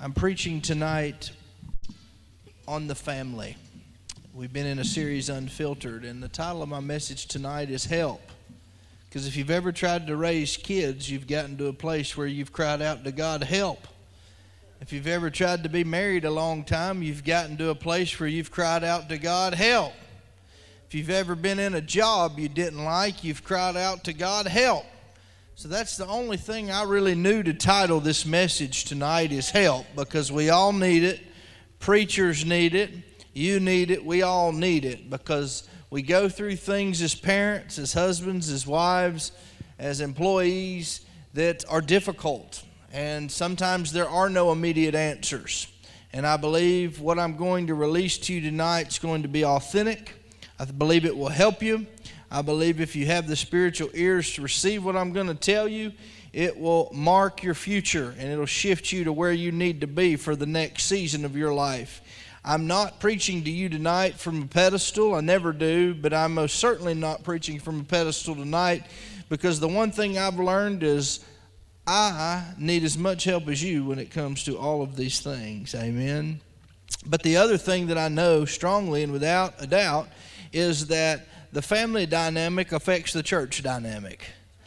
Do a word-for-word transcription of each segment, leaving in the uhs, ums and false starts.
I'm preaching tonight on the family. We've been in a series, Unfiltered, and the title of my message tonight is Help. Because if you've ever tried to raise kids, you've gotten to a place where you've cried out to God, help. If you've ever tried to be married a long time, you've gotten to a place where you've cried out to God, help. If you've ever been in a job you didn't like, you've cried out to God, help. So that's the only thing I really knew to title this message tonight is help, because we all need it. Preachers need it. You need it. We all need it, because we go through things as parents, as husbands, as wives, as employees that are difficult. And sometimes there are no immediate answers. And I believe what I'm going to release to you tonight is going to be authentic. I believe it will help you. I believe if you have the spiritual ears to receive what I'm going to tell you, it will mark your future and it'll shift you to where you need to be for the next season of your life. I'm not preaching to you tonight from a pedestal. I never do, but I'm most certainly not preaching from a pedestal tonight, because the one thing I've learned is I need as much help as you when it comes to all of these things. Amen. But the other thing that I know strongly and without a doubt is that the family dynamic affects the church dynamic.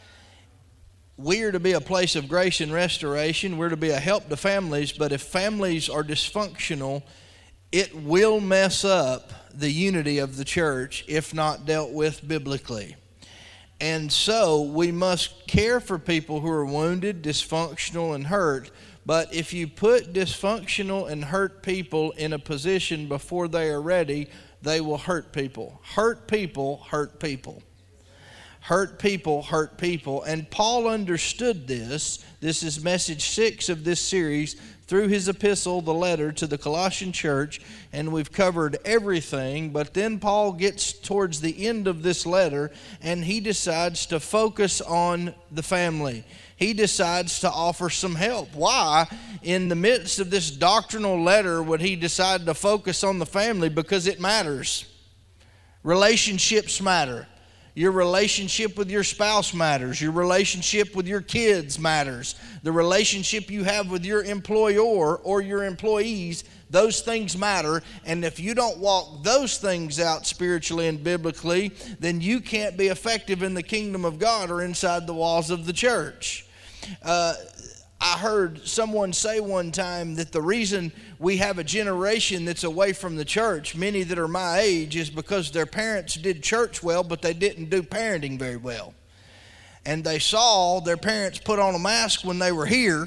We are to be a place of grace and restoration. We're to be a help to families, but if families are dysfunctional, it will mess up the unity of the church if not dealt with biblically. And so we must care for people who are wounded, dysfunctional, and hurt. But if you put dysfunctional and hurt people in a position before they are ready, they will hurt people. Hurt people hurt people. Hurt people hurt people. And Paul understood this. This is message six of this series through his epistle, the letter to the Colossian church. And we've covered everything. But then Paul gets towards the end of this letter and he decides to focus on the family. He decides to offer some help. Why? In the midst of this doctrinal letter would he decide to focus on the family? Because it matters. Relationships matter. Your relationship with your spouse matters. Your relationship with your kids matters. The relationship you have with your employer or your employees, those things matter. And if you don't walk those things out spiritually and biblically, then you can't be effective in the kingdom of God or inside the walls of the church. Uh, I heard someone say one time that the reason we have a generation that's away from the church, many that are my age, is because their parents did church well, but they didn't do parenting very well. And they saw their parents put on a mask when they were here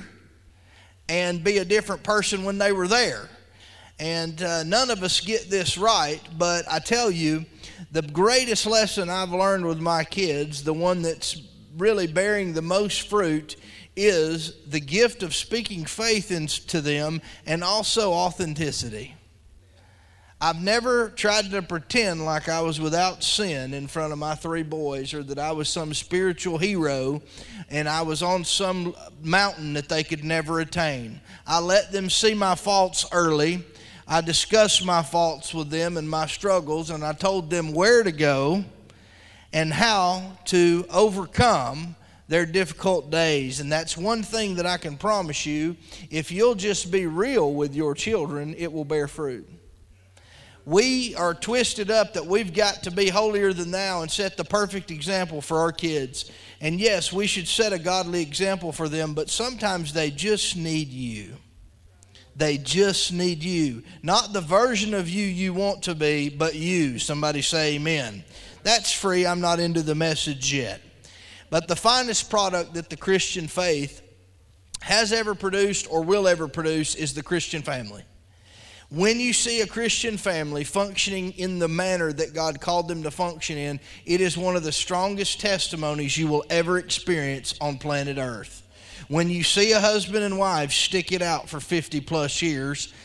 and be a different person when they were there. And uh, none of us get this right, but I tell you, the greatest lesson I've learned with my kids, the one that's really bearing the most fruit, is the gift of speaking faith into them and also authenticity. I've never tried to pretend like I was without sin in front of my three boys, or that I was some spiritual hero and I was on some mountain that they could never attain. I let them see my faults early. I discussed my faults with them and my struggles, and I told them where to go and how to overcome their difficult days. And that's one thing that I can promise you: if you'll just be real with your children, it will bear fruit. We are twisted up that we've got to be holier than thou and set the perfect example for our kids. And yes, we should set a godly example for them, but sometimes they just need you. They just need you. Not the version of you you want to be, but you. Somebody say amen. That's free. I'm not into the message yet. But the finest product that the Christian faith has ever produced or will ever produce is the Christian family. When you see a Christian family functioning in the manner that God called them to function in, it is one of the strongest testimonies you will ever experience on planet Earth. When you see a husband and wife stick it out for fifty plus years,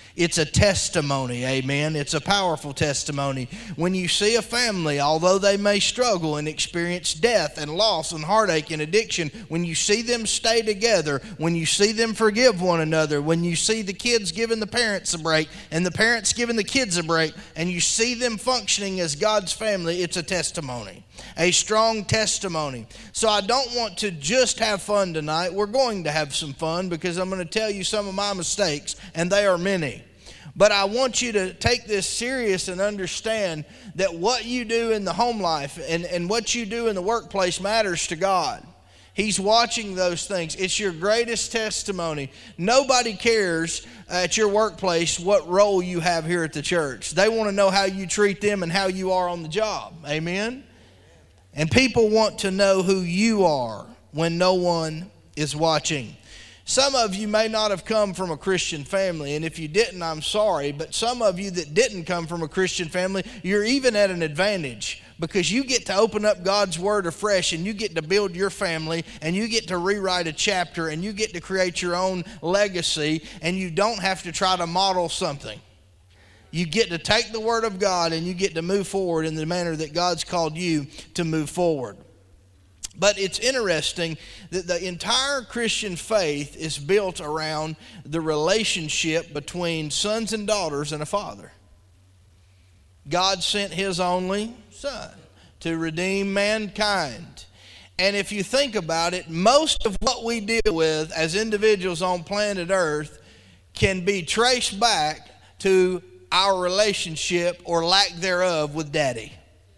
It's a testimony, amen. It's a powerful testimony. When you see a family, although they may struggle and experience death and loss and heartache and addiction, when you see them stay together, when you see them forgive one another, when you see the kids giving the parents a break and the parents giving the kids a break, and you see them functioning as God's family, it's a testimony, a strong testimony. So I don't want to just have fun tonight. We're going to have some fun because I'm going to tell you some of my mistakes, and they are many. But I want you to take this serious and understand that what you do in the home life and, and what you do in the workplace matters to God. He's watching those things. It's your greatest testimony. Nobody cares at your workplace what role you have here at the church. They want to know how you treat them and how you are on the job. Amen? And people want to know who you are when no one is watching. Some of you may not have come from a Christian family, and if you didn't, I'm sorry, but some of you that didn't come from a Christian family, you're even at an advantage because you get to open up God's Word afresh, and you get to build your family, and you get to rewrite a chapter, and you get to create your own legacy, and you don't have to try to model something. You get to take the Word of God, and you get to move forward in the manner that God's called you to move forward. But it's interesting that the entire Christian faith is built around the relationship between sons and daughters and a father. God sent His only Son to redeem mankind. And if you think about it, most of what we deal with as individuals on planet Earth can be traced back to our relationship or lack thereof with Daddy.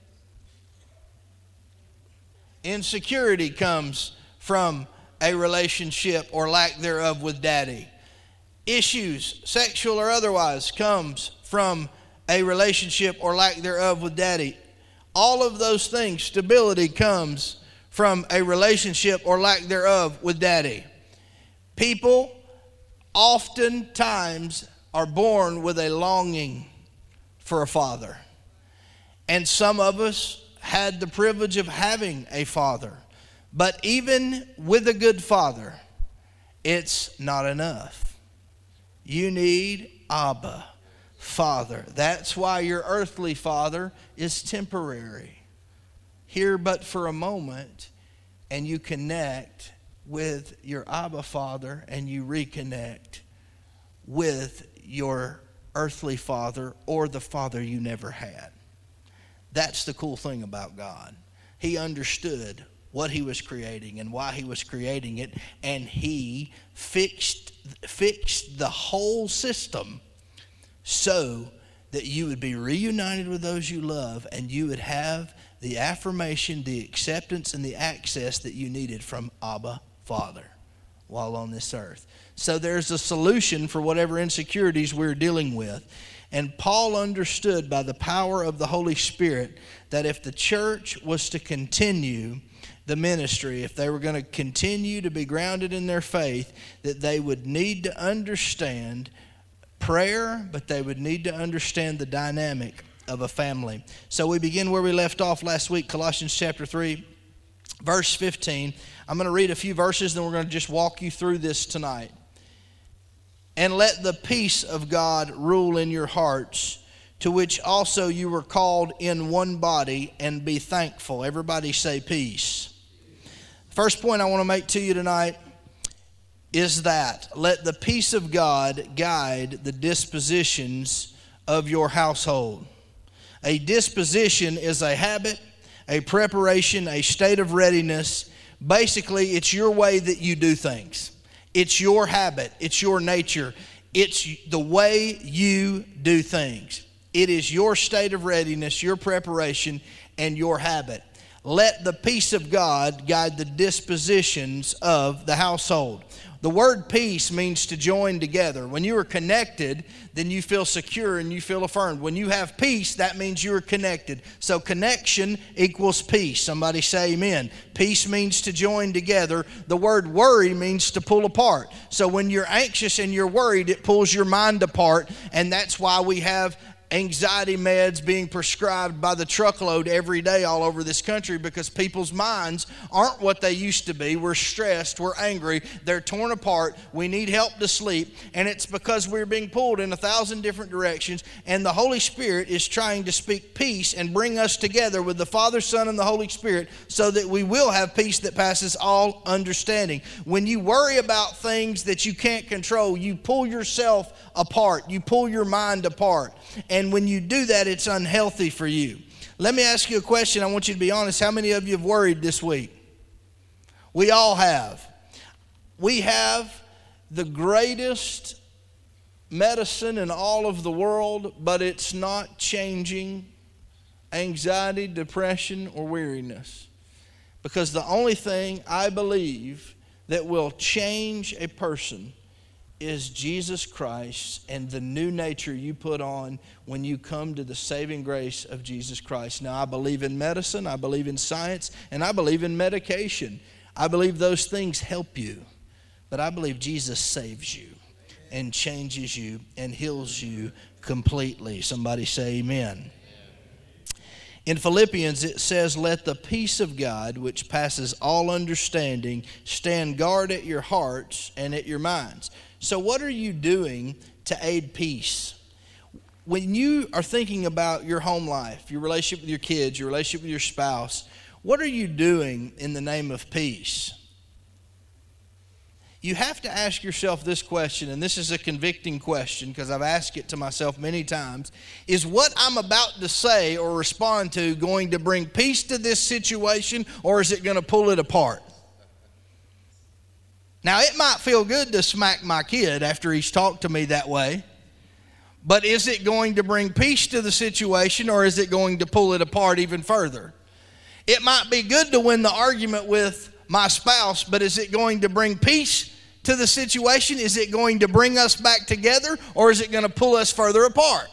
Insecurity comes from a relationship or lack thereof with Daddy. Issues, sexual or otherwise, comes from a relationship or lack thereof with Daddy. All of those things, stability comes from a relationship or lack thereof with Daddy. People oftentimes are born with a longing for a father. And some of us had the privilege of having a father. But even with a good father, it's not enough. You need Abba, Father. That's why your earthly father is temporary. Here but for a moment, and you connect with your Abba Father, and you reconnect with your earthly father or the father you never had. That's the cool thing about God. He understood what He was creating and why He was creating it, and He fixed, fixed the whole system so that you would be reunited with those you love, and you would have the affirmation, the acceptance, and the access that you needed from Abba, Father, while on this earth. So there's a solution for whatever insecurities we're dealing with. And Paul understood by the power of the Holy Spirit that if the church was to continue the ministry, if they were going to continue to be grounded in their faith, that they would need to understand prayer, but they would need to understand the dynamic of a family. So we begin where we left off last week, Colossians chapter three, verse fifteen. I'm going to read a few verses, then we're going to just walk you through this tonight. And let the peace of God rule in your hearts, to which also you were called in one body, and be thankful. Everybody say peace. First point I want to make to you tonight is that let the peace of God guide the dispositions of your household. A disposition is a habit, a preparation, a state of readiness. Basically, it's your way that you do things. It's your habit. It's your nature. It's the way you do things. It is your state of readiness, your preparation, and your habit. Let the peace of God guide the dispositions of the household. The word peace means to join together. When you are connected, then you feel secure and you feel affirmed. When you have peace, that means you are connected. So connection equals peace. Somebody say amen. Peace means to join together. The word worry means to pull apart. So when you're anxious and you're worried, it pulls your mind apart, and that's why we have anxiety meds being prescribed by the truckload every day all over this country because people's minds aren't what they used to be. We're stressed, we're angry, they're torn apart, we need help to sleep, and it's because we're being pulled in a thousand different directions, and the Holy Spirit is trying to speak peace and bring us together with the Father, Son, and the Holy Spirit so that we will have peace that passes all understanding. When you worry about things that you can't control, you pull yourself apart, you pull your mind apart. And when you do that, it's unhealthy for you. Let me ask you a question. I want you to be honest. How many of you have worried this week? We all have. We have the greatest medicine in all of the world, but it's not changing anxiety, depression, or weariness. Because the only thing I believe that will change a person is Jesus Christ and the new nature you put on when you come to the saving grace of Jesus Christ. Now, I believe in medicine, I believe in science, and I believe in medication. I believe those things help you, but I believe Jesus saves you and changes you and heals you completely. Somebody say amen. In Philippians, it says, "Let the peace of God, which passes all understanding, stand guard at your hearts and at your minds." So what are you doing to aid peace? When you are thinking about your home life, your relationship with your kids, your relationship with your spouse, what are you doing in the name of peace? You have to ask yourself this question, and this is a convicting question because I've asked it to myself many times. Is what I'm about to say or respond to going to bring peace to this situation, or is it going to pull it apart? Now, it might feel good to smack my kid after he's talked to me that way, but is it going to bring peace to the situation, or is it going to pull it apart even further? It might be good to win the argument with my spouse, but is it going to bring peace to the situation? Is it going to bring us back together, or is it going to pull us further apart?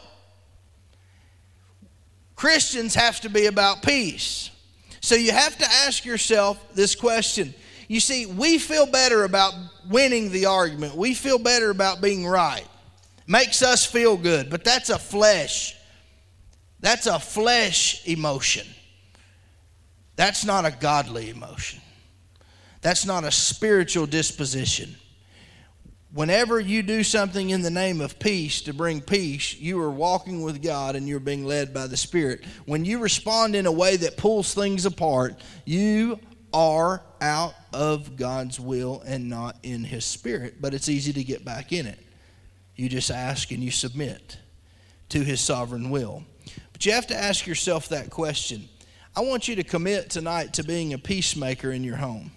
Christians have to be about peace. So you have to ask yourself this question. You see, we feel better about winning the argument. We feel better about being right. Makes us feel good, but that's a flesh. That's a flesh emotion. That's not a godly emotion. That's not a spiritual disposition. Whenever you do something in the name of peace to bring peace, you are walking with God and you're being led by the Spirit. When you respond in a way that pulls things apart, you are out of God's will and not in His Spirit. But it's easy to get back in it. You just ask and you submit to His sovereign will. But you have to ask yourself that question. I want you to commit tonight to being a peacemaker in your home.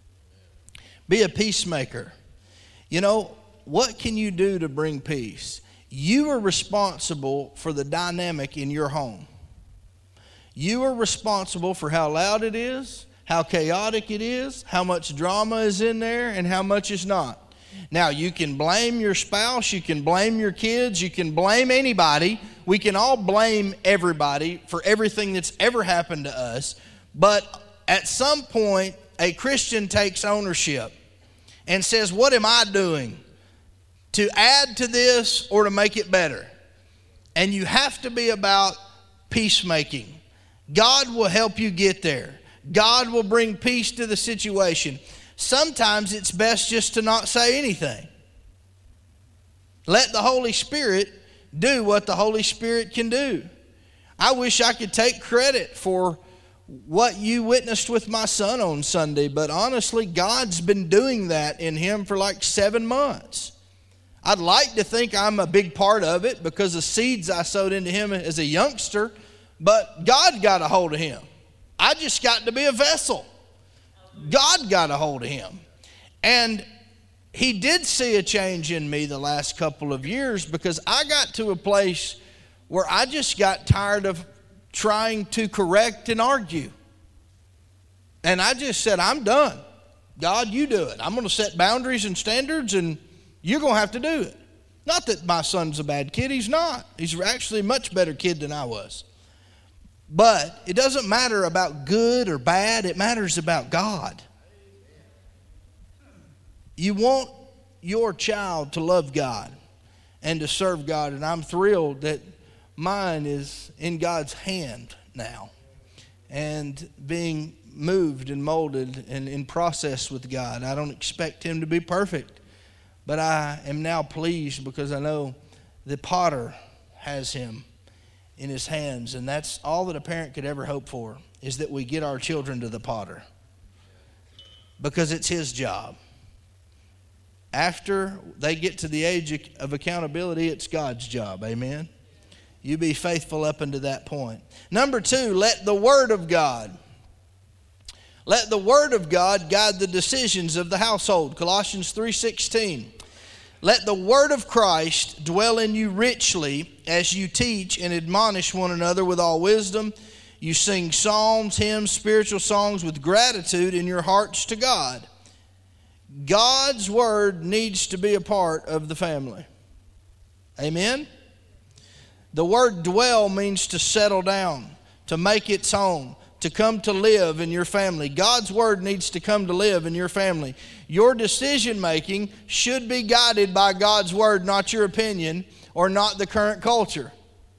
Be a peacemaker. You know, what can you do to bring peace? You are responsible for the dynamic in your home. You are responsible for how loud it is, how chaotic it is, how much drama is in there, and how much is not. Now, you can blame your spouse, you can blame your kids, you can blame anybody. We can all blame everybody for everything that's ever happened to us. But at some point, a Christian takes ownership and says, what am I doing to add to this or to make it better? And you have to be about peacemaking. God will help you get there. God will bring peace to the situation. Sometimes it's best just to not say anything. Let the Holy Spirit do what the Holy Spirit can do. I wish I could take credit for what you witnessed with my son on Sunday, but honestly, God's been doing that in him for like seven months. I'd like to think I'm a big part of it because of seeds I sowed into him as a youngster, but God got a hold of him. I just got to be a vessel. God got a hold of him. And he did see a change in me the last couple of years because I got to a place where I just got tired of trying to correct and argue. And I just said, I'm done. God, you do it. I'm going to set boundaries and standards, and you're going to have to do it. Not that my son's a bad kid. He's not. He's actually a much better kid than I was. But it doesn't matter about good or bad. It matters about God. You want your child to love God and to serve God. And I'm thrilled that mine is in God's hand now and being moved and molded and in process with God. I don't expect him to be perfect, but I am now pleased because I know the potter has him in his hands, and that's all that a parent could ever hope for, is that we get our children to the potter, because it's his job. After they get to the age of accountability, it's God's job. Amen? You be faithful up unto that point. Number two, let the Word of God. Let the Word of God guide the decisions of the household. Colossians three sixteen. Let the Word of Christ dwell in you richly as you teach and admonish one another with all wisdom. You sing psalms, hymns, spiritual songs with gratitude in your hearts to God. God's Word needs to be a part of the family. Amen? The word dwell means to settle down, to make its home, to come to live in your family. God's Word needs to come to live in your family. Your decision making should be guided by God's Word, not your opinion or not the current culture.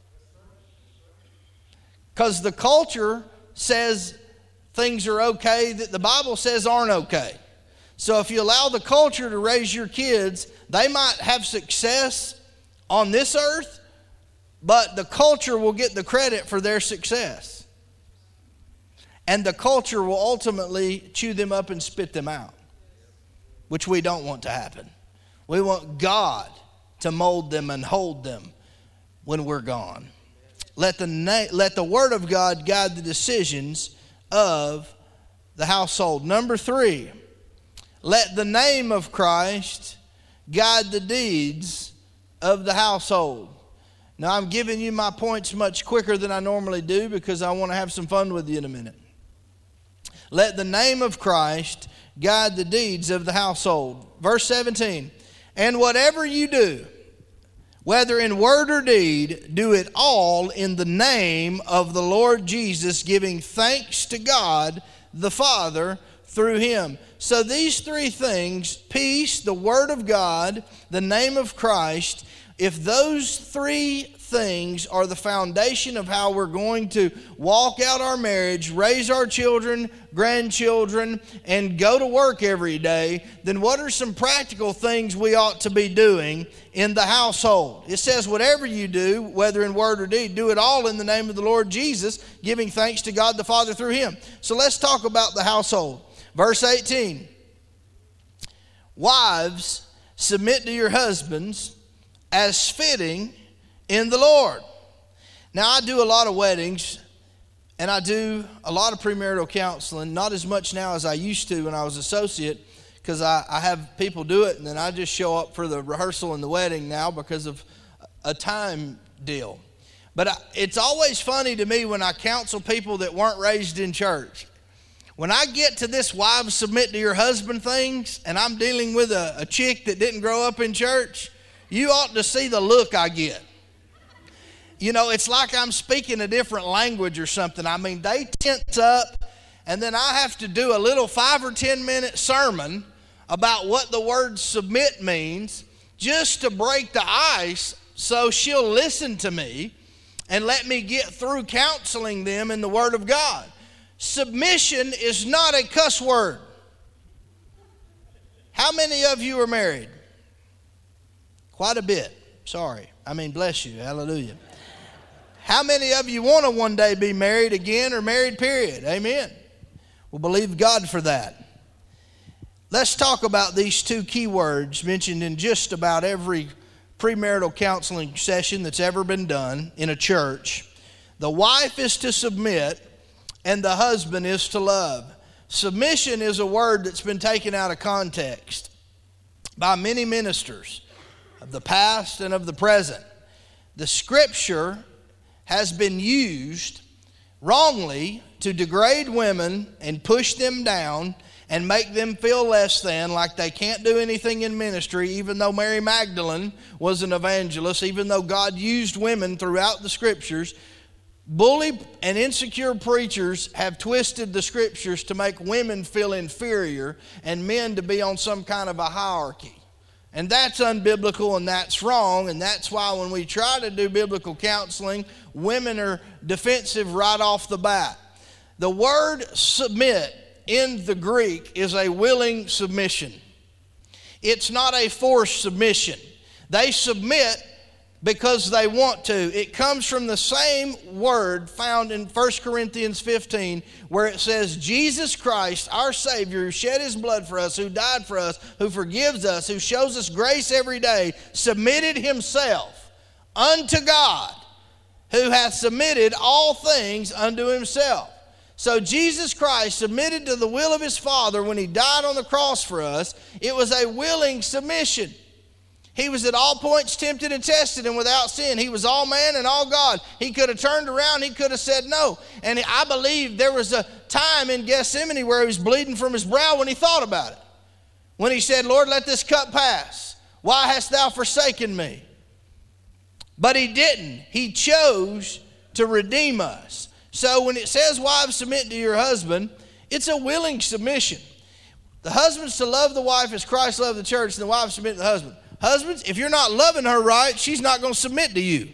Because the culture says things are okay that the Bible says aren't okay. So if you allow the culture to raise your kids, they might have success on this earth, but the culture will get the credit for their success. And the culture will ultimately chew them up and spit them out, which we don't want to happen. We want God to mold them and hold them when we're gone. Let the, na- let the Word of God guide the decisions of the household. Number three, let the name of Christ guide the deeds of the household. Now, I'm giving you my points much quicker than I normally do because I want to have some fun with you in a minute. Let the name of Christ guide the deeds of the household. Verse seventeen, and whatever you do, whether in word or deed, do it all in the name of the Lord Jesus, giving thanks to God the Father through him. So these three things, peace, the Word of God, the name of Christ, if those three things are the foundation of how we're going to walk out our marriage, raise our children, grandchildren, and go to work every day, then what are some practical things we ought to be doing in the household? It says, whatever you do, whether in word or deed, do it all in the name of the Lord Jesus, giving thanks to God the Father through him. So let's talk about the household. Verse eighteen, wives, submit to your husbands as fitting in the Lord. Now, I do a lot of weddings, and I do a lot of premarital counseling, not as much now as I used to when I was associate, because I, I have people do it, and then I just show up for the rehearsal and the wedding now because of a time deal. But I, it's always funny to me when I counsel people that weren't raised in church. When I get to this wives submit to your husband things, and I'm dealing with a, a chick that didn't grow up in church, you ought to see the look I get. You know, it's like I'm speaking a different language or something. I mean, they tense up, and then I have to do a little five or ten minute sermon about what the word submit means just to break the ice so she'll listen to me and let me get through counseling them in the Word of God. Submission is not a cuss word. How many of you are married? Quite a bit. Sorry. I mean, bless you. Hallelujah. How many of you want to one day be married again or married, period? Amen. We'll believe God for that. Let's talk about these two key words mentioned in just about every premarital counseling session that's ever been done in a church. The wife is to submit and the husband is to love. Submission is a word that's been taken out of context by many ministers of the past and of the present. The scripture has been used wrongly to degrade women and push them down and make them feel less than, like they can't do anything in ministry, even though Mary Magdalene was an evangelist, even though God used women throughout the scriptures. Bully and insecure preachers have twisted the scriptures to make women feel inferior and men to be on some kind of a hierarchy. And that's unbiblical and that's wrong. And that's why when we try to do biblical counseling, women are defensive right off the bat. The word submit in the Greek is a willing submission. It's not a forced submission. They submit because they want to. It comes from the same word found in First Corinthians fifteen, where it says, Jesus Christ, our Savior, who shed his blood for us, who died for us, who forgives us, who shows us grace every day, submitted himself unto God, who hath submitted all things unto himself. So Jesus Christ submitted to the will of his Father when he died on the cross for us. It was a willing submission. He was at all points tempted and tested and without sin. He was all man and all God. He could have turned around. He could have said no. And I believe there was a time in Gethsemane where he was bleeding from his brow when he thought about it. When he said, Lord, let this cup pass. Why hast thou forsaken me? But he didn't. He chose to redeem us. So when it says, wives, submit to your husband, it's a willing submission. The husband's to love the wife as Christ loved the church, and the wife submit to the husband. Husbands, if you're not loving her right, she's not going to submit to you.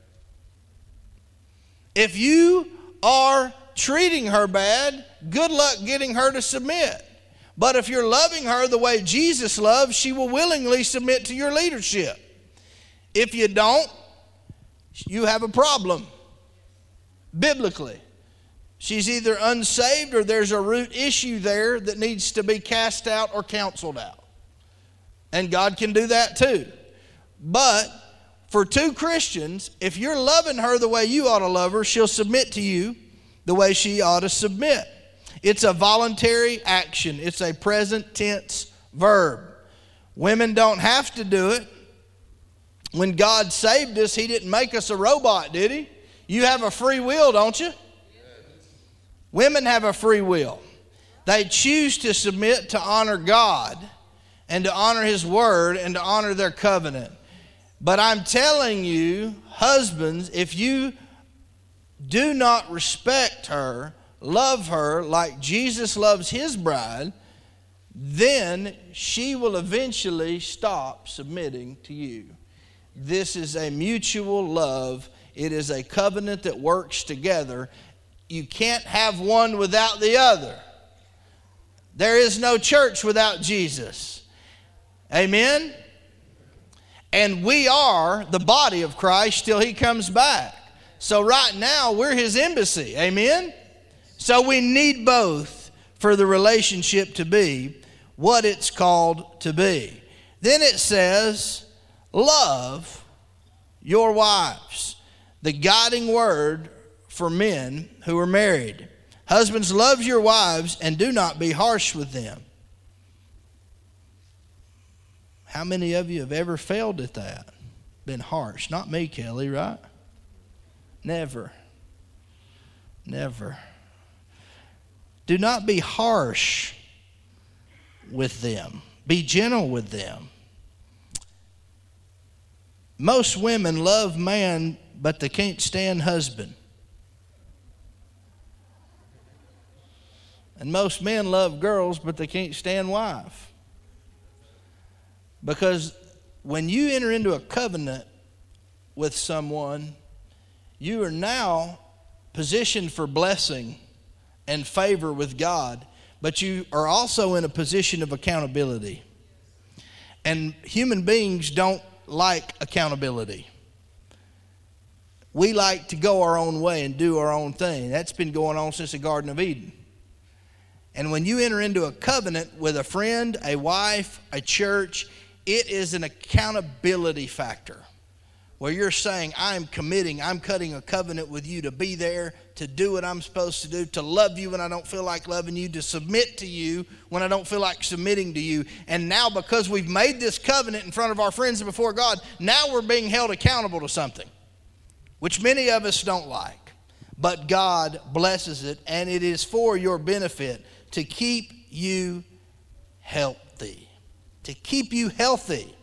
If you are treating her bad, good luck getting her to submit. But if you're loving her the way Jesus loves, she will willingly submit to your leadership. If you don't, you have a problem. Biblically, she's either unsaved or there's a root issue there that needs to be cast out or counseled out. And God can do that too. But for two Christians, if you're loving her the way you ought to love her, she'll submit to you the way she ought to submit. It's a voluntary action. It's a present tense verb. Women don't have to do it. When God saved us, he didn't make us a robot, did he? You have a free will, don't you? Yes. Women have a free will. They choose to submit to honor God and to honor his word and to honor their covenant. But I'm telling you, husbands, if you do not respect her, love her like Jesus loves his bride, then she will eventually stop submitting to you. This is a mutual love. It is a covenant that works together. You can't have one without the other. There is no church without Jesus. Amen? And we are the body of Christ till he comes back. So right now, we're his embassy. Amen? So we need both for the relationship to be what it's called to be. Then it says, love your wives. The guiding word for men who are married. Husbands, love your wives and do not be harsh with them. How many of you have ever failed at that? Been harsh? Not me, Kelly, right? Never. Never. Do not be harsh with them. Be gentle with them. Most women love man, but they can't stand husband. And most men love girls, but they can't stand wife. Because when you enter into a covenant with someone, you are now positioned for blessing and favor with God, but you are also in a position of accountability. And human beings don't like accountability. We like to go our own way and do our own thing. That's been going on since the Garden of Eden. And when you enter into a covenant with a friend, a wife, a church, it is an accountability factor where you're saying, I'm committing, I'm cutting a covenant with you to be there, to do what I'm supposed to do, to love you when I don't feel like loving you, to submit to you when I don't feel like submitting to you. And now because we've made this covenant in front of our friends and before God, now we're being held accountable to something, which many of us don't like. But God blesses it, and it is for your benefit to keep you healthy. To keep you healthy.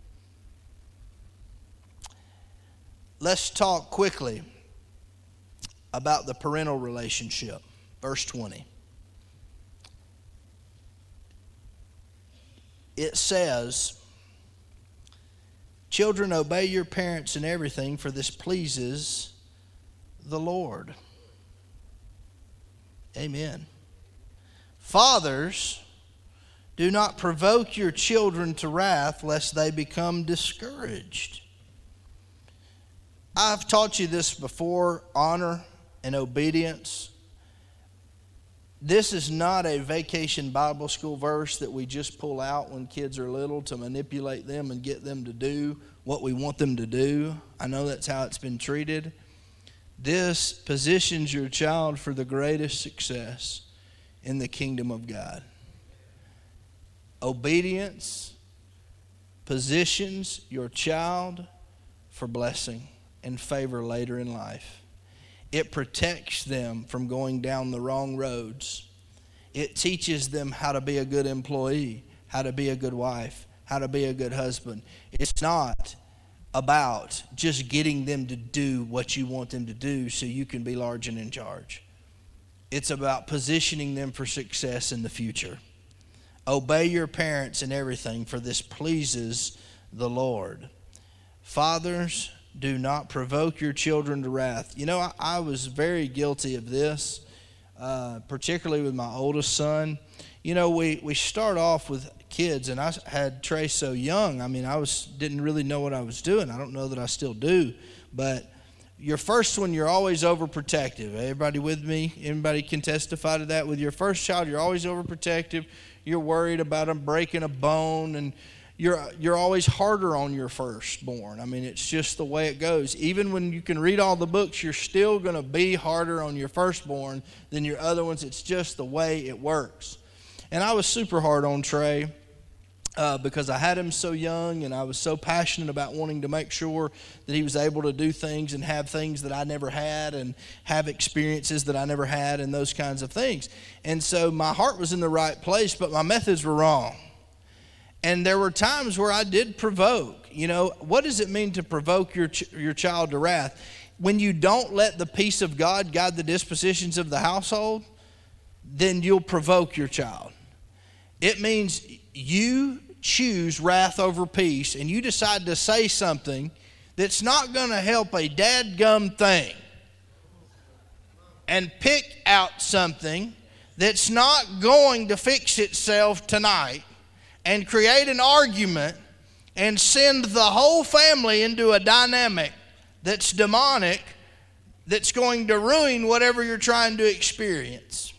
Let's talk quickly about the parental relationship. Verse twenty. It says, Children, obey your parents in everything, for this pleases the Lord. Amen. Fathers, do not provoke your children to wrath, lest they become discouraged. I've taught you this before, honor and obedience. This is not a vacation Bible school verse that we just pull out when kids are little to manipulate them and get them to do what we want them to do. I know that's how it's been treated. This positions your child for the greatest success in the kingdom of God. Obedience positions your child for blessing and favor later in life. It protects them from going down the wrong roads. It teaches them how to be a good employee, how to be a good wife, how to be a good husband. It's not about just getting them to do what you want them to do so you can be large and in charge. It's about positioning them for success in the future. Obey your parents in everything, for this pleases the Lord. Fathers, do not provoke your children to wrath. You know, I, I was very guilty of this, uh, particularly with my oldest son. You know, we, we start off with kids, and I had Trey so young. I mean, I was didn't really know what I was doing. I don't know that I still do. But your first one, you're always overprotective. Everybody with me? Anybody can testify to that? With your first child, you're always overprotective. You're worried about them breaking a bone, and You're you're always harder on your firstborn. I mean, it's just the way it goes. Even when you can read all the books, you're still going to be harder on your firstborn than your other ones. It's just the way it works. And I was super hard on Trey uh, because I had him so young, and I was so passionate about wanting to make sure that he was able to do things and have things that I never had and have experiences that I never had and those kinds of things. And so my heart was in the right place, but my methods were wrong. And there were times where I did provoke. You know, what does it mean to provoke your ch- your child to wrath? When you don't let the peace of God guide the dispositions of the household, then you'll provoke your child. It means you choose wrath over peace, and you decide to say something that's not going to help a dadgum thing, and pick out something that's not going to fix itself tonight, and create an argument and send the whole family into a dynamic that's demonic, that's going to ruin whatever you're trying to experience.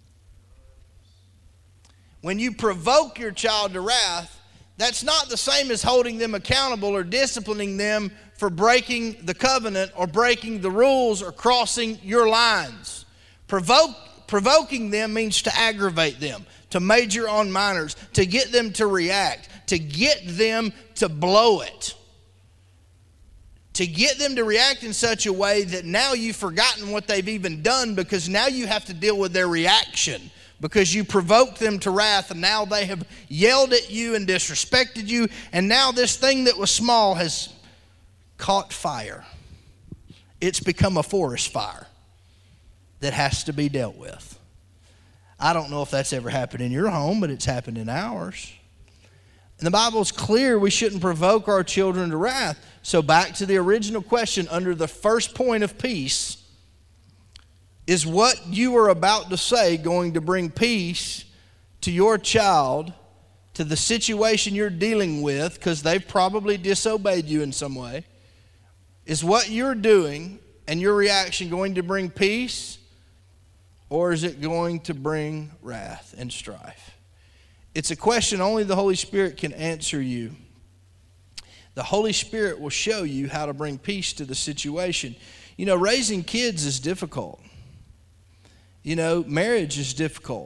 When you provoke your child to wrath, that's not the same as holding them accountable or disciplining them for breaking the covenant or breaking the rules or crossing your lines. Provoke, provoking them means to aggravate them, to major on minors, to get them to react, to get them to blow it, to get them to react in such a way that now you've forgotten what they've even done, because now you have to deal with their reaction because you provoked them to wrath, and now they have yelled at you and disrespected you, and now this thing that was small has caught fire. It's become a forest fire that has to be dealt with. I don't know if that's ever happened in your home, but it's happened in ours. And the Bible's clear we shouldn't provoke our children to wrath. So back to the original question, under the first point of peace, is what you are about to say going to bring peace to your child, to the situation you're dealing with, because they've probably disobeyed you in some way? Is what you're doing and your reaction going to bring peace, or is it going to bring wrath and strife? It's a question only the Holy Spirit can answer you. The Holy Spirit will show you how to bring peace to the situation. You know, raising kids is difficult. You know, marriage is difficult.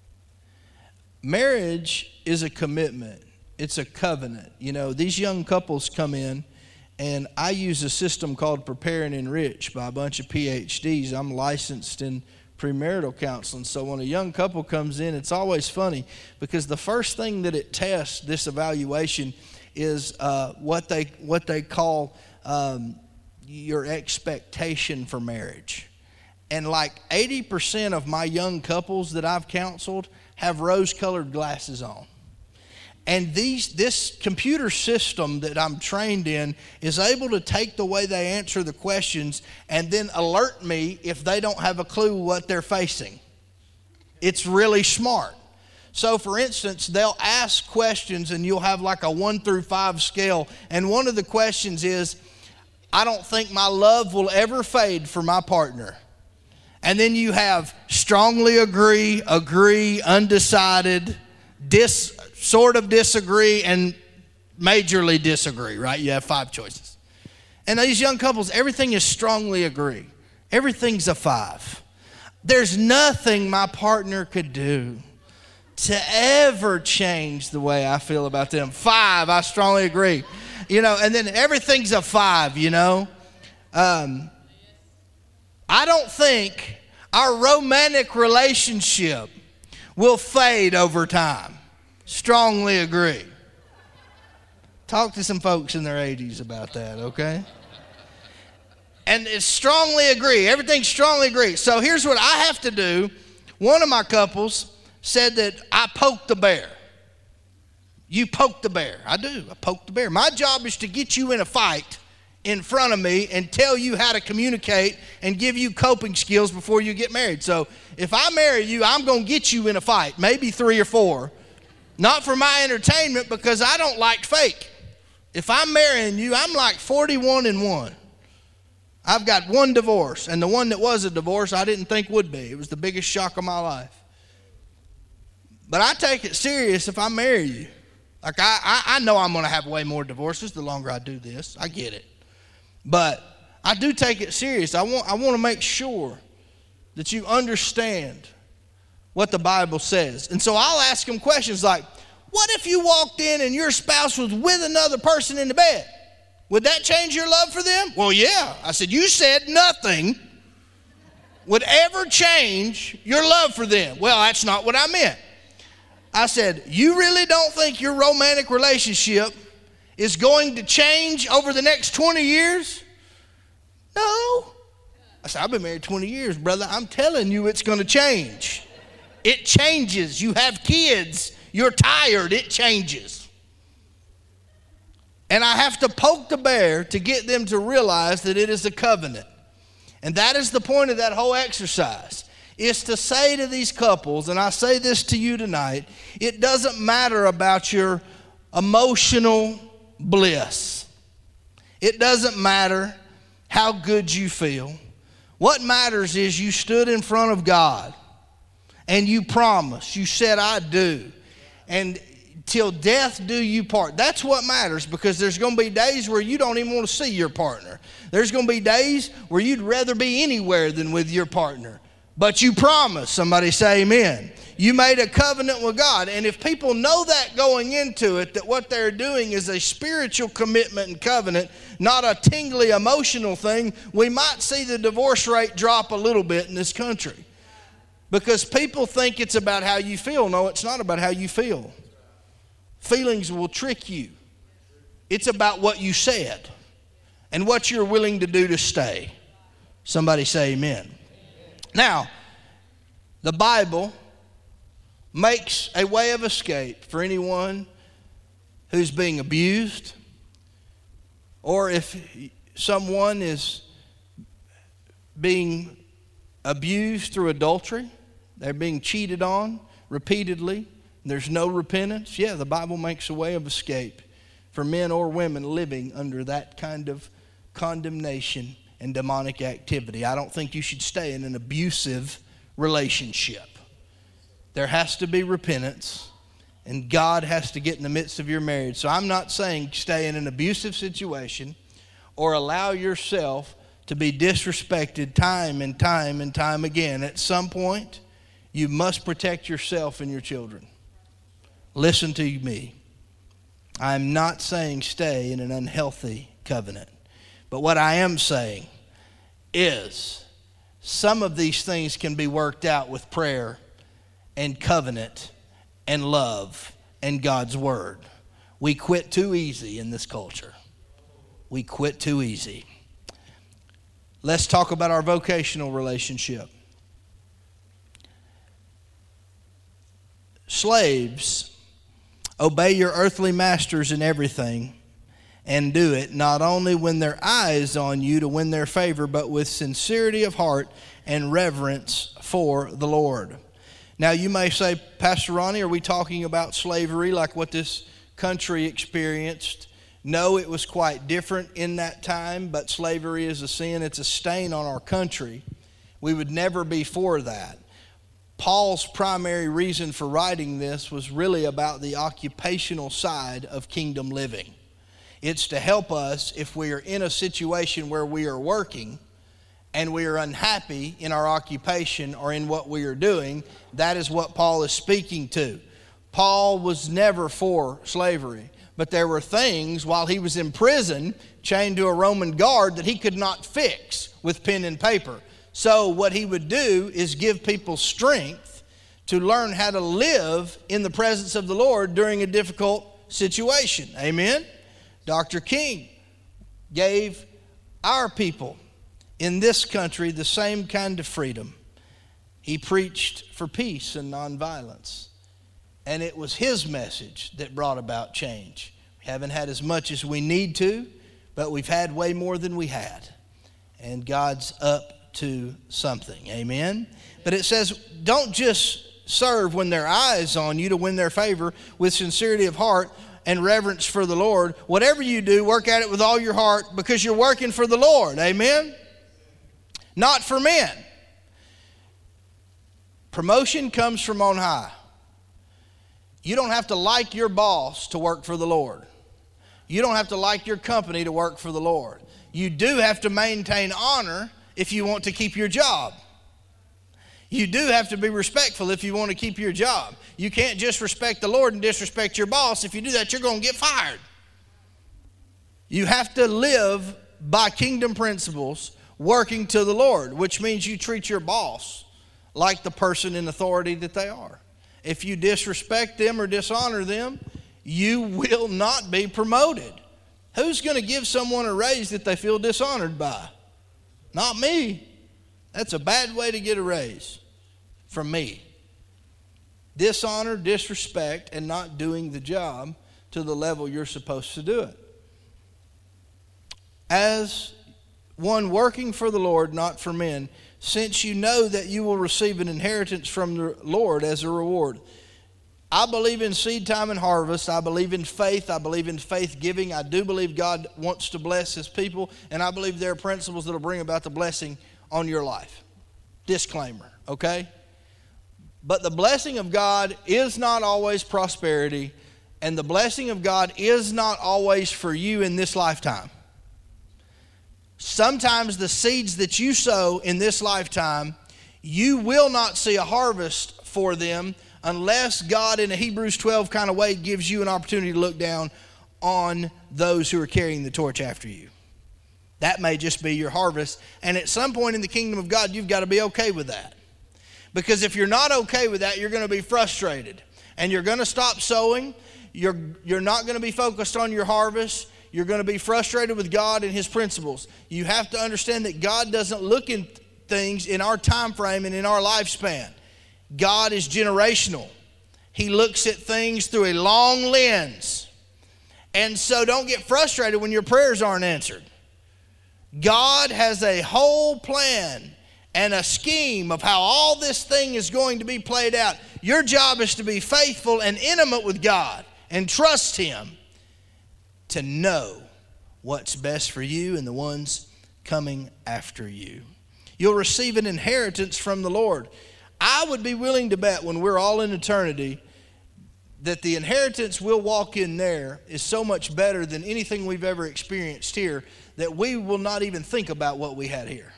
Marriage is a commitment. It's a covenant. You know, these young couples come in, and I use a system called Prepare and Enrich by a bunch of P H Ds. I'm licensed in premarital counseling. So when a young couple comes in, it's always funny because the first thing that it tests, this evaluation, is uh, what they what they call um, your expectation for marriage. And like eighty percent of my young couples that I've counseled have rose-colored glasses on. And these, this computer system that I'm trained in is able to take the way they answer the questions and then alert me if they don't have a clue what they're facing. It's really smart. So for instance, they'll ask questions and you'll have like a one through five scale. And one of the questions is, I don't think my love will ever fade for my partner. And then you have strongly agree, agree, undecided, dis, sort of disagree, and majorly disagree, right? You have five choices. And these young couples, everything is strongly agree. Everything's a five. There's nothing my partner could do to ever change the way I feel about them. Five, I strongly agree. You know, and then everything's a five, you know. Um, I don't think our romantic relationship will fade over time. Strongly agree. Talk to some folks in their eighties about that, okay? And it's strongly agree. Everything strongly agree. So here's what I have to do. One of my couples said that I poked the bear. You poke the bear. I do. I poke the bear. My job is to get you in a fight in front of me and tell you how to communicate and give you coping skills before you get married. So if I marry you, I'm going to get you in a fight, maybe three or four. Not for my entertainment, because I don't like fake. If I'm marrying you, I'm like forty-one and one. I've got one divorce, and the one that was a divorce I didn't think would be. It was the biggest shock of my life. But I take it serious if I marry you. Like I, I, I know I'm going to have way more divorces the longer I do this. I get it. But I do take it serious. I want, I want to make sure that you understand what the Bible says. And so I'll ask them questions like, what if you walked in and your spouse was with another person in the bed? Would that change your love for them? Well, yeah. I said, you said nothing would ever change your love for them. Well, that's not what I meant. I said, you really don't think your romantic relationship is going to change over the next twenty years? No. I said, I've been married twenty years, brother. I'm telling you it's going to change. It changes. You have kids. You're tired. It changes. And I have to poke the bear to get them to realize that it is a covenant. And that is the point of that whole exercise, is to say to these couples, and I say this to you tonight, it doesn't matter about your emotional bliss. It doesn't matter how good you feel. What matters is you stood in front of God and you promised. You said, I do. And till death do you part. That's what matters, because there's going to be days where you don't even want to see your partner. There's going to be days where you'd rather be anywhere than with your partner. But you promised. Somebody say amen. You made a covenant with God. And if people know that going into it, that what they're doing is a spiritual commitment and covenant, not a tingly emotional thing, we might see the divorce rate drop a little bit in this country. Because people think it's about how you feel. No, it's not about how you feel. Feelings will trick you. It's about what you said and what you're willing to do to stay. Somebody say amen. Now, the Bible makes a way of escape for anyone who's being abused, or if someone is being abused through adultery, they're being cheated on repeatedly, there's no repentance. Yeah, the Bible makes a way of escape for men or women living under that kind of condemnation and demonic activity. I don't think you should stay in an abusive relationship. There has to be repentance, and God has to get in the midst of your marriage. So I'm not saying stay in an abusive situation or allow yourself to be disrespected time and time and time again. At some point, you must protect yourself and your children. Listen to me. I'm not saying stay in an unhealthy covenant. But what I am saying is some of these things can be worked out with prayer and covenant and love and God's word. We quit too easy in this culture. We quit too easy. Let's talk about our vocational relationship. Slaves Obey your earthly masters in everything, and do it not only when their eye is on you to win their favor, but with sincerity of heart and reverence for the Lord. Now you may say, Pastor Ronnie, are we talking about slavery like what this country experienced? No, it was quite different in that time, but slavery is a sin. It's a stain on our country. We would never be for that. Paul's primary reason for writing this was really about the occupational side of kingdom living. It's to help us if we are in a situation where we are working and we are unhappy in our occupation or in what we are doing. That is what Paul is speaking to. Paul was never for slavery, but there were things while he was in prison, chained to a Roman guard, that he could not fix with pen and paper. So what he would do is give people strength to learn how to live in the presence of the Lord during a difficult situation. Amen? Doctor King gave our people in this country the same kind of freedom. He preached for peace and nonviolence. And it was his message that brought about change. We haven't had as much as we need to, but we've had way more than we had. And God's up to something. Amen? But it says, don't just serve when their eye is on you to win their favor with sincerity of heart and reverence for the Lord. Whatever you do, work at it with all your heart because you're working for the Lord. Amen? Not for men. Promotion comes from on high. You don't have to like your boss to work for the Lord. You don't have to like your company to work for the Lord. You do have to maintain honor if you want to keep your job. You do have to be respectful if you want to keep your job. You can't just respect the Lord and disrespect your boss. If you do that, you're going to get fired. You have to live by kingdom principles, working to the Lord, which means you treat your boss like the person in authority that they are. If you disrespect them or dishonor them, you will not be promoted. Who's going to give someone a raise that they feel dishonored by? Not me. That's a bad way to get a raise from me. Dishonor, disrespect, and not doing the job to the level you're supposed to do it. As one working for the Lord, not for men, since you know that you will receive an inheritance from the Lord as a reward. I believe in seed time and harvest. I believe in faith. I believe in faith giving. I do believe God wants to bless his people, and I believe there are principles that will bring about the blessing on your life. Disclaimer, okay? But the blessing of God is not always prosperity, and the blessing of God is not always for you in this lifetime. Sometimes the seeds that you sow in this lifetime, you will not see a harvest for them unless God in a Hebrews twelve kind of way gives you an opportunity to look down on those who are carrying the torch after you. That may just be your harvest. And at some point in the kingdom of God, you've got to be okay with that. Because if you're not okay with that, you're going to be frustrated. And you're going to stop sowing. You're, you're not going to be focused on your harvest. You're going to be frustrated with God and his principles. You have to understand that God doesn't look in things in our time frame and in our lifespan. God is generational. He looks at things through a long lens. And so don't get frustrated when your prayers aren't answered. God has a whole plan and a scheme of how all this thing is going to be played out. Your job is to be faithful and intimate with God and trust him to know what's best for you and the ones coming after you. You'll receive an inheritance from the Lord. I would be willing to bet when we're all in eternity that the inheritance we'll walk in there is so much better than anything we've ever experienced here that we will not even think about what we had here.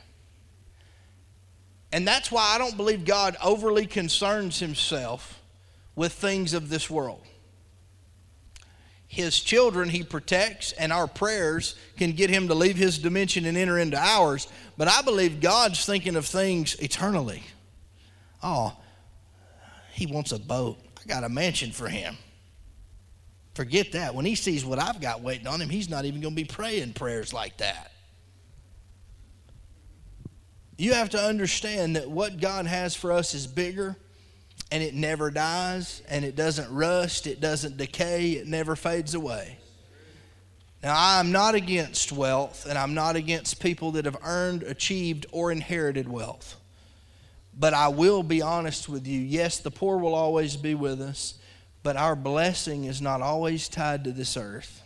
And that's why I don't believe God overly concerns himself with things of this world. His children he protects, and our prayers can get him to leave his dimension and enter into ours. But I believe God's thinking of things eternally. Oh, he wants a boat. I got a mansion for him. Forget that. When he sees what I've got waiting on him, he's not even going to be praying prayers like that. You have to understand that what God has for us is bigger and it never dies, and it doesn't rust, it doesn't decay, it never fades away. Now, I'm not against wealth, and I'm not against people that have earned, achieved, or inherited wealth. But I will be honest with you. Yes, the poor will always be with us, but our blessing is not always tied to this earth.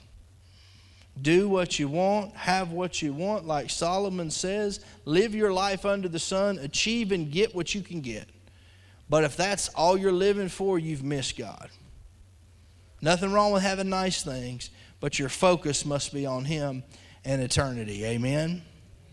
Do what you want, have what you want, like Solomon says. Live your life under the sun, achieve and get what you can get. But if that's all you're living for, you've missed God. Nothing wrong with having nice things, but your focus must be on Him and eternity. Amen?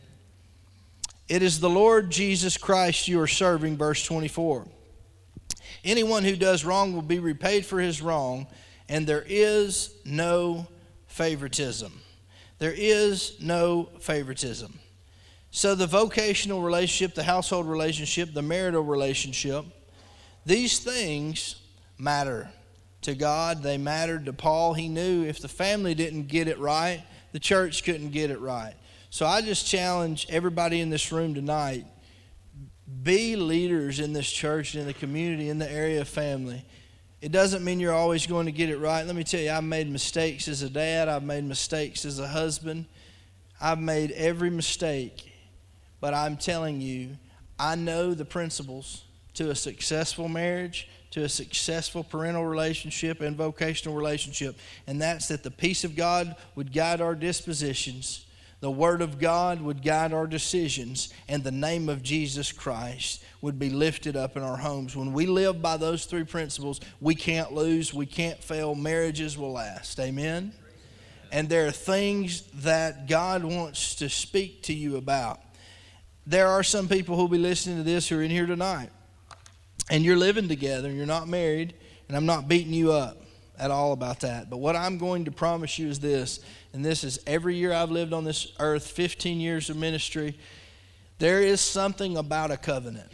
It is the Lord Jesus Christ you are serving, verse twenty-four. Anyone who does wrong will be repaid for his wrong, and there is no favoritism. There is no favoritism. So the vocational relationship, the household relationship, the marital relationship, these things matter to God. They mattered to Paul. He knew if the family didn't get it right, the church couldn't get it right. So I just challenge everybody in this room tonight, be leaders in this church, in the community, in the area of family. It doesn't mean you're always going to get it right. Let me tell you, I've made mistakes as a dad. I've made mistakes as a husband. I've made every mistake. But I'm telling you, I know the principles to a successful marriage, to a successful parental relationship and vocational relationship. And that's that the peace of God would guide our dispositions. The Word of God would guide our decisions, and the name of Jesus Christ would be lifted up in our homes. When we live by those three principles, we can't lose, we can't fail, marriages will last. Amen? And there are things that God wants to speak to you about. There are some people who will be listening to this who are in here tonight, and you're living together, and you're not married, and I'm not beating you up at all about that. But what I'm going to promise you is this, and this is every year I've lived on this earth, fifteen years of ministry, there is something about a covenant.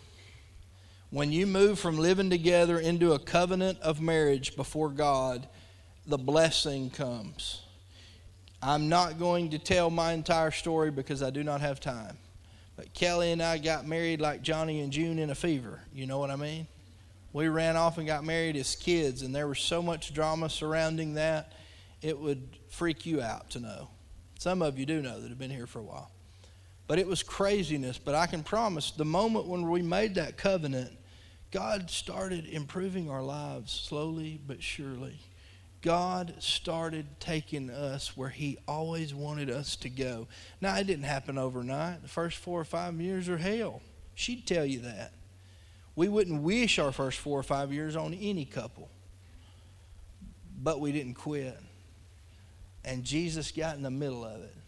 When you move from living together into a covenant of marriage before God, the blessing comes. I'm not going to tell my entire story because I do not have time. But Kelly and I got married like Johnny and June in a fever. You know what I mean? We ran off and got married as kids, and there was so much drama surrounding that, it would freak you out to know. Some of you do know that have been here for a while. But it was craziness. But I can promise, the moment when we made that covenant, God started improving our lives slowly but surely. God started taking us where He always wanted us to go. Now, it didn't happen overnight. The first four or five years are hell. She'd tell you that. We wouldn't wish our first four or five years on any couple. But we didn't quit. And Jesus got in the middle of it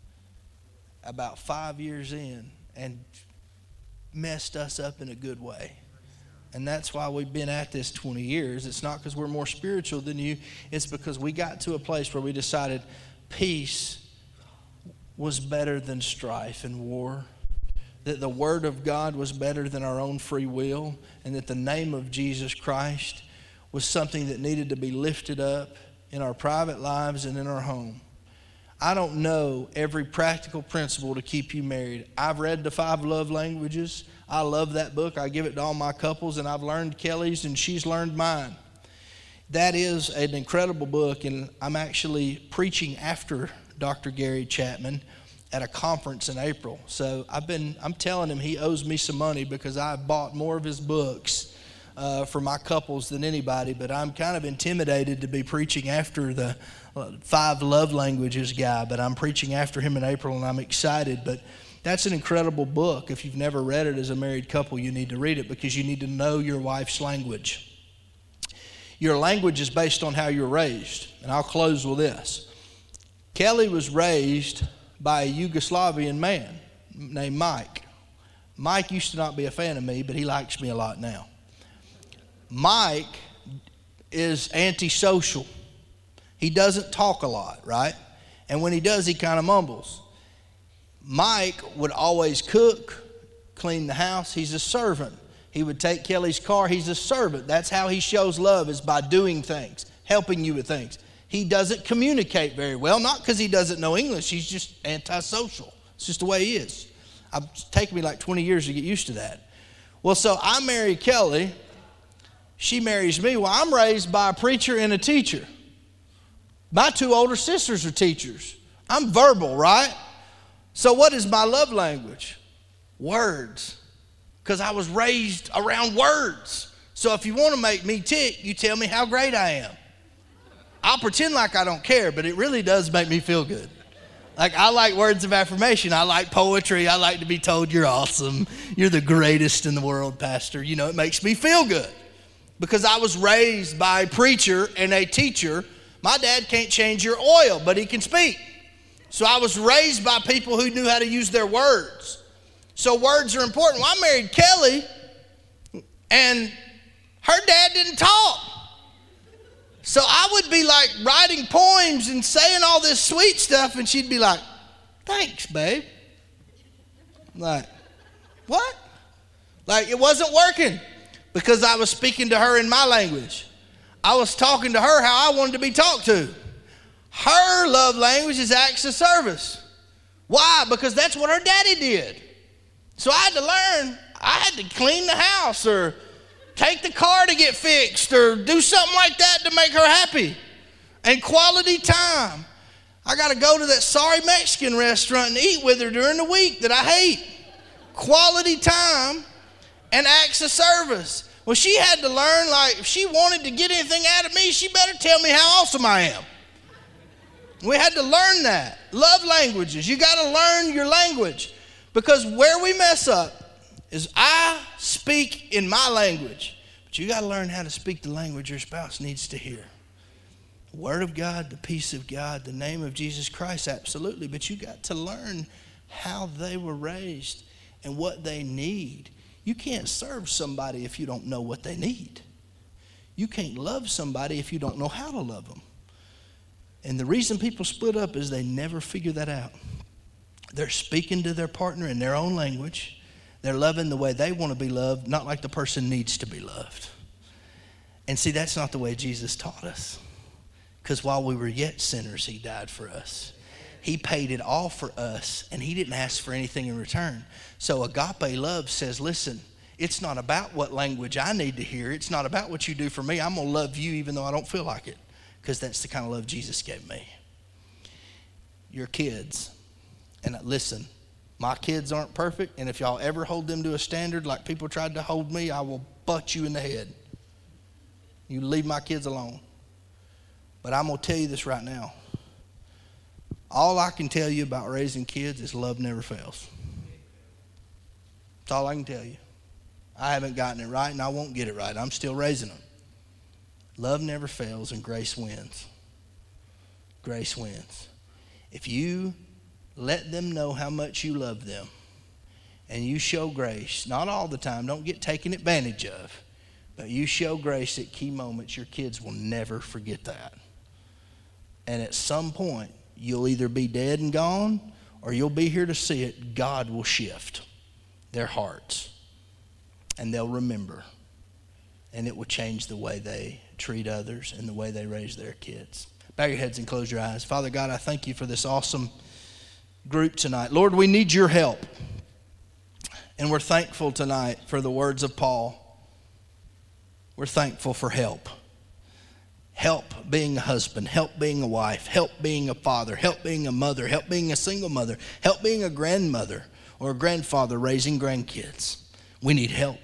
about five years in and messed us up in a good way. And that's why we've been at this twenty years. It's not because we're more spiritual than you. It's because we got to a place where we decided peace was better than strife and war. That the Word of God was better than our own free will. And that the name of Jesus Christ was something that needed to be lifted up in our private lives and in our home. I don't know every practical principle to keep you married. I've read the five love languages. I love that book. I give it to all my couples, and I've learned Kelly's, and she's learned mine. That is an incredible book, and I'm actually preaching after Doctor Gary Chapman at a conference in April. So I've been, I'm telling him he owes me some money because I bought more of his books uh, for my couples than anybody, but I'm kind of intimidated to be preaching after the five love languages guy, but I'm preaching after him in April, and I'm excited. But that's an incredible book. If you've never read it as a married couple, you need to read it because you need to know your wife's language. Your language is based on how you're raised. And I'll close with this. Kelly was raised by a Yugoslavian man named Mike. Mike used to not be a fan of me, but he likes me a lot now. Mike is antisocial. He doesn't talk a lot, right? And when he does, he kind of mumbles. Mike would always cook, clean the house. He's a servant. He would take Kelly's car. He's a servant. That's how he shows love, is by doing things, helping you with things. He doesn't communicate very well, not because he doesn't know English. He's just antisocial. It's just the way he is. It's taken me like twenty years to get used to that. Well, so I married Kelly, She marries me. Well, I'm raised by a preacher and a teacher. My two older sisters are teachers. I'm verbal, right? So what is my love language? Words. Because I was raised around words. So if you want to make me tick, you tell me how great I am. I'll pretend like I don't care, but it really does make me feel good. Like, I like words of affirmation. I like poetry. I like to be told you're awesome. You're the greatest in the world, Pastor. You know, it makes me feel good because I was raised by a preacher and a teacher. My dad can't change your oil, but he can speak. So I was raised by people who knew how to use their words. So words are important. Well, I married Kelly, and her dad didn't talk. So I would be like writing poems and saying all this sweet stuff, and she'd be like, thanks, babe. I'm like, what? Like, it wasn't working because I was speaking to her in my language. I was talking to her how I wanted to be talked to. Her love language is acts of service. Why? Because that's what her daddy did. So I had to learn. I had to clean the house or take the car to get fixed or do something like that to make her happy. And quality time. I got to go to that sorry Mexican restaurant and eat with her during the week that I hate. Quality time and acts of service. Well, she had to learn, like, if she wanted to get anything out of me, she better tell me how awesome I am. We had to learn that. Love languages. You got to learn your language. Because where we mess up is I speak in my language, but you got to learn how to speak the language your spouse needs to hear. The Word of God, the peace of God, the name of Jesus Christ, absolutely. But you got to learn how they were raised and what they need. You can't serve somebody if you don't know what they need. You can't love somebody if you don't know how to love them. And the reason people split up is they never figure that out. They're speaking to their partner in their own language. They're loving the way they want to be loved, not like the person needs to be loved. And see, that's not the way Jesus taught us. Because while we were yet sinners, he died for us. He paid it all for us, and he didn't ask for anything in return. So agape love says, listen, it's not about what language I need to hear. It's not about what you do for me. I'm going to love you even though I don't feel like it, because that's the kind of love Jesus gave me. Your kids, and listen, my kids aren't perfect, and if y'all ever hold them to a standard like people tried to hold me, I will butt you in the head. You leave my kids alone. But I'm going to tell you this right now. All I can tell you about raising kids is love never fails. That's all I can tell you. I haven't gotten it right, and I won't get it right. I'm still raising them. Love never fails, and grace wins. Grace wins. If you let them know how much you love them, and you show grace, not all the time, don't get taken advantage of, but you show grace at key moments, your kids will never forget that. And at some point, you'll either be dead and gone, or you'll be here to see it. God will shift their hearts, and they'll remember, and it will change the way they treat others and the way they raise their kids. Bow your heads and close your eyes. Father God, I thank you for this awesome group tonight. Lord, we need your help, and we're thankful tonight for the words of Paul. We're thankful for help. Help being a husband, help being a wife, help being a father, help being a mother, help being a single mother, help being a grandmother or a grandfather raising grandkids. We need help.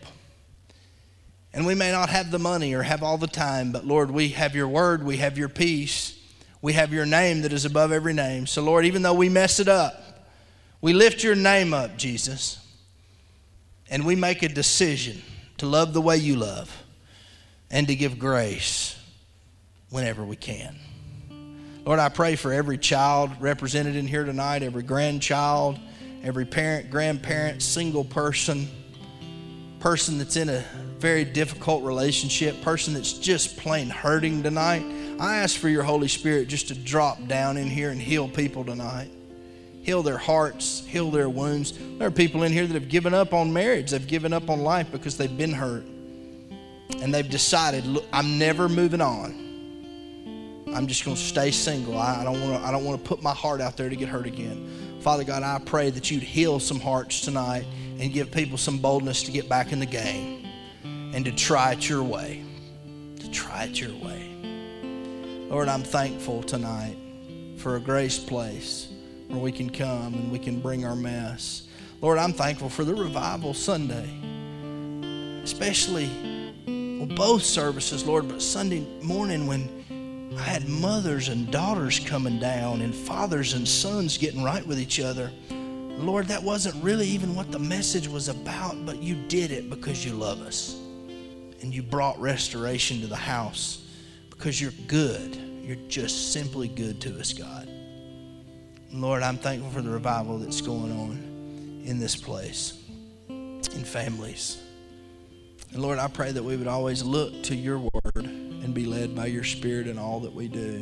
And we may not have the money or have all the time, but Lord, we have your word, we have your peace, we have your name that is above every name. So Lord, even though we mess it up, we lift your name up, Jesus, and we make a decision to love the way you love and to give grace whenever we can. Lord, I pray for every child represented in here tonight, every grandchild, every parent, grandparent, single person, person that's in a very difficult relationship, person that's just plain hurting tonight. I ask for your Holy Spirit just to drop down in here and heal people tonight. Heal their hearts, heal their wounds. There are people in here that have given up on marriage. They've given up on life because they've been hurt. And they've decided, look, I'm never moving on. I'm just going to stay single. I don't want to I don't want to put my heart out there to get hurt again. Father God, I pray that you'd heal some hearts tonight and give people some boldness to get back in the game and to try it your way. to try it your way. Lord, I'm thankful tonight for a grace place where we can come and we can bring our mess. Lord, I'm thankful for the Revival Sunday, especially, well, both services, Lord, but Sunday morning when I had mothers and daughters coming down and fathers and sons getting right with each other. Lord, that wasn't really even what the message was about, but you did it because you love us. And you brought restoration to the house because you're good. You're just simply good to us, God. Lord, I'm thankful for the revival that's going on in this place, in families. And Lord, I pray that we would always look to your word and be led by your Spirit in all that we do.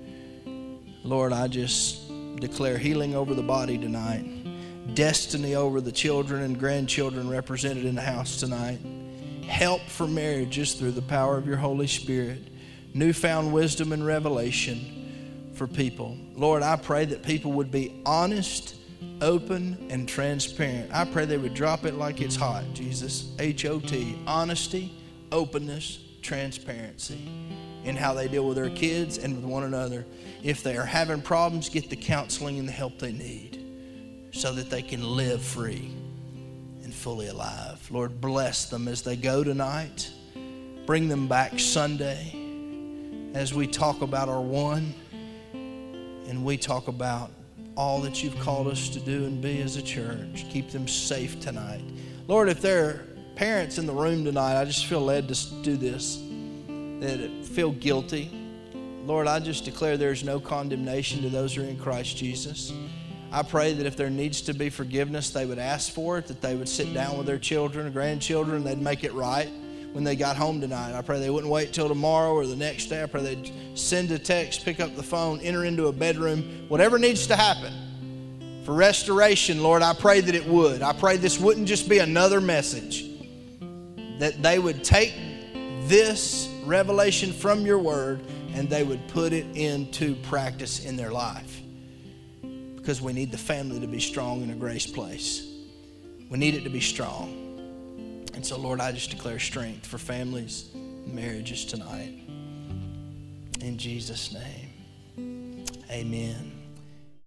Lord, I just declare healing over the body tonight, destiny over the children and grandchildren represented in the house tonight, help for marriages through the power of your Holy Spirit, newfound wisdom and revelation for people. Lord, I pray that people would be honest, open, and transparent. I pray they would drop it like it's hot, Jesus. H O T, honesty, openness, transparency in how they deal with their kids and with one another. If they are having problems, get the counseling and the help they need so that they can live free and fully alive. Lord, bless them as they go tonight. Bring them back Sunday as we talk about our one and we talk about all that you've called us to do and be as a church. Keep them safe tonight. Lord, if there are parents in the room tonight, I just feel led to do this, that feel guilty. Lord, I just declare there's no condemnation to those who are in Christ Jesus. I pray that if there needs to be forgiveness, they would ask for it, that they would sit down with their children or grandchildren, and they'd make it right when they got home tonight. I pray they wouldn't wait till tomorrow or the next day. I pray they'd send a text, pick up the phone, enter into a bedroom, whatever needs to happen for restoration. Lord, I pray that it would. I pray this wouldn't just be another message, that they would take this revelation from your word and they would put it into practice in their life, because we need the family to be strong in a grace place. We need it to be strong. And so, Lord, I just declare strength for families and marriages tonight. In Jesus' name, amen.